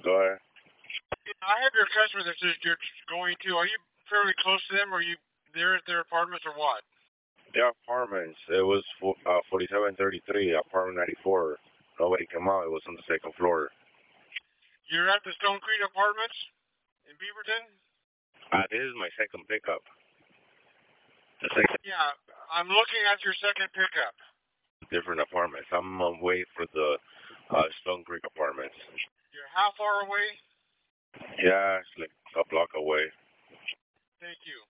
Go ahead. I have your customer that says you're going to. Are you fairly close to them? Or are you there at their apartments or what? The apartments. It was 4733, apartment 94. Nobody came out. It was on the second floor. You're at the Stone Creek Apartments in Beaverton? This is my second pickup. The second Yeah, I'm looking at your second pickup. different apartments. I'm on way for the Stone Creek apartments. You're how far away? Yeah, it's like a block away. Thank you.